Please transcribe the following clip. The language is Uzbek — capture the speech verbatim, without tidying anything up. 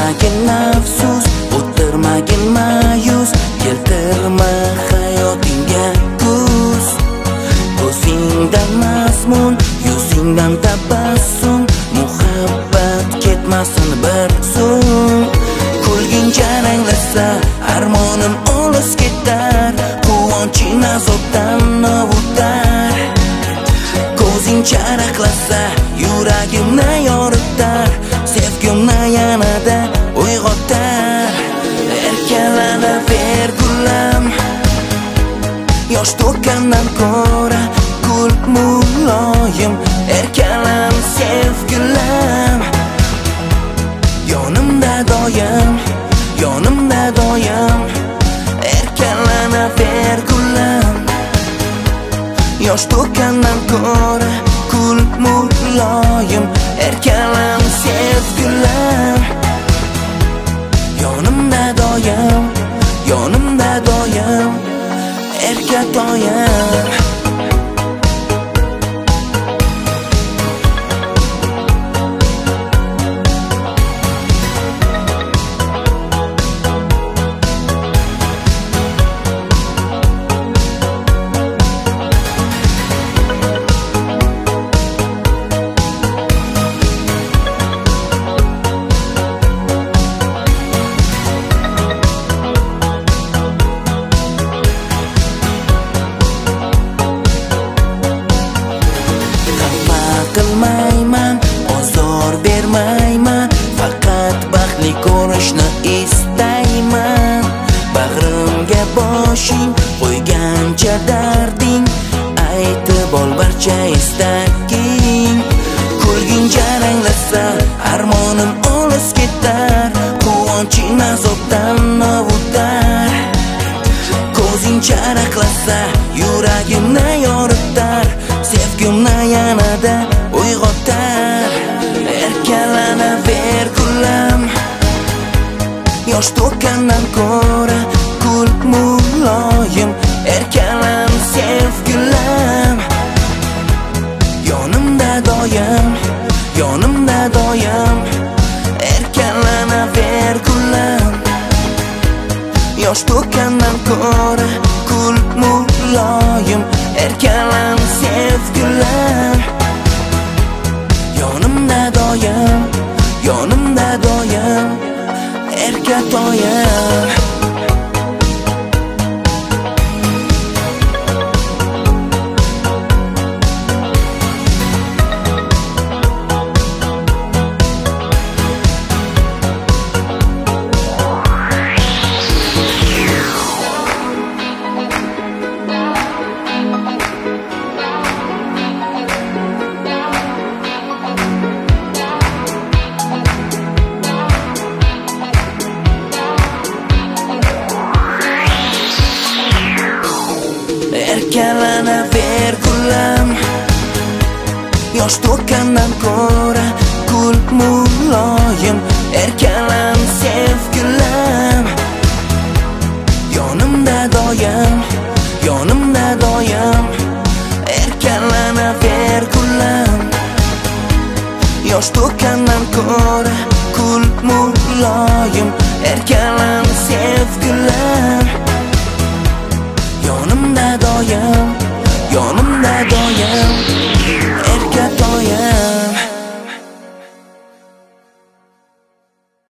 Yurmagin afsus, o'tirmagin ma'yus, keltirma hayotingga kuz. Ko'zingdan mazmun, yuzingdan tabassum, muhabbat ketmasin bir zum. Kulgincha ranglasa, armonim olis ketar, quvonching azobdan ovutar. Ko'zing charaqlasa, yuragimni yoritar, sevgimni yanada uyg'otar. Erkalanaver gulam, yosh to'kkandan ko'ra gul muloyim. Erkalan sevgilam, yonimda doim, yonimda doim. Erkalanaver gulam, yosh to'kkandan ko'ra gul muloyim. Erkalan sevgilam, yonimda doim, yonimda doim. Erkatoyim. Qilmayman, ozor bermayman, faqat baxtli ko'rishni istayman. Bag'rimga boshing qo'ygancha darding, aytib ol barcha istaging. Kulgincha ranglasa, armonim olis ketar, quvonching azobdan ovutar. Ko'zing charaqlasa, yuragimni yoritar, sevgimni yanada uyg'otar. Erkalanaver gulam, yosh to'kkandan ko'ra gul muloyim. Erkalan sevgilam, yonimda doim, yonimda doim. Erkalanaver gulam, yosh to'kkandan ko'ra gul muloyim. Erkalan sevgilam, yonimda doim, yonimda doim. Erkatoyim. Erkalanaver gulam, yosh to'kkandan ko'ra gul muloyim. Erkalan sevgilam, yonimda doim, yonimda doim. Erkalanaver gulam, yosh to'kkandan ko'ra gul muloyim. Erkalan sevgilam, yonimda doim, yonimda doim.